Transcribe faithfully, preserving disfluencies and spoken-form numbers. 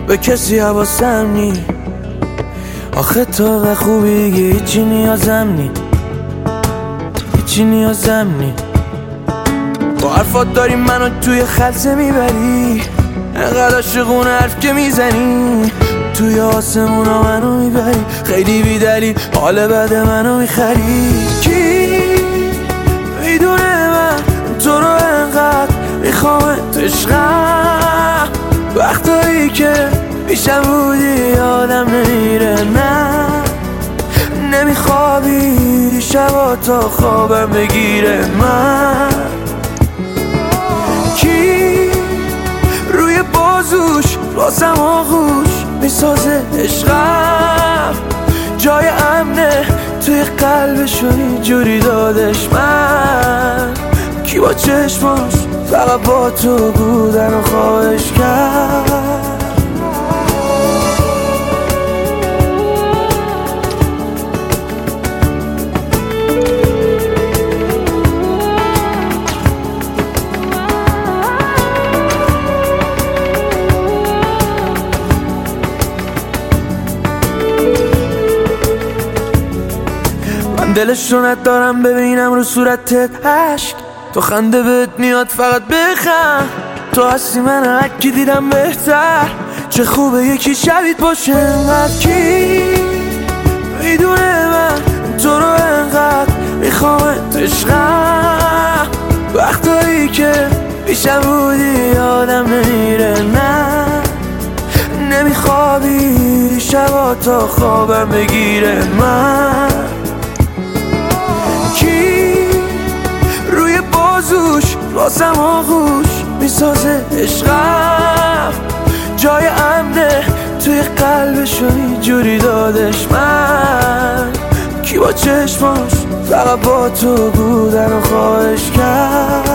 به کسی حواسم نی. آخه تا و خوبی دیگه هیچی نیازم نی، هیچی نیازم نی. با حرفات داری منو توی خلسه میبری، انقدر عاشقونه حرف که میزنی، توی آسمونا منو میبری، خیلی بی دلیل حال بد منو میخری. کی میدونه من تو رو انقدر میخوامت عشقم، وقتایی که پیشم بودی یادم نمیره، نه نمیخوابی شبا تا خوابم بگیره. من کی روی بازوش واسم آغوش میسازه عشقم، جای امنه توی قلبشو اینجوری دادش. من کی با چشماش فقط با تو بودن و خواهش کرد. دلش رو ندارم ببینم رو صورتت عشق، تو خنده بهت میاد فقط بخند، تو هستی من هرکی دیدم بهتر، چه خوبه یکی شبیت باشه انقدر. کی میدونه من تو رو انقدر میخوامت عشقم، وقتایی که پیشم بودی یادم نمیره، نه نمیخوابی شبا تا خوابم بگیره. من بازوش واسم آغوش میسازه عشقم، جای امنه توی قلبشو اینجوری دادش. من کی با چشماش فقط با تو بودن و خواهش کرد.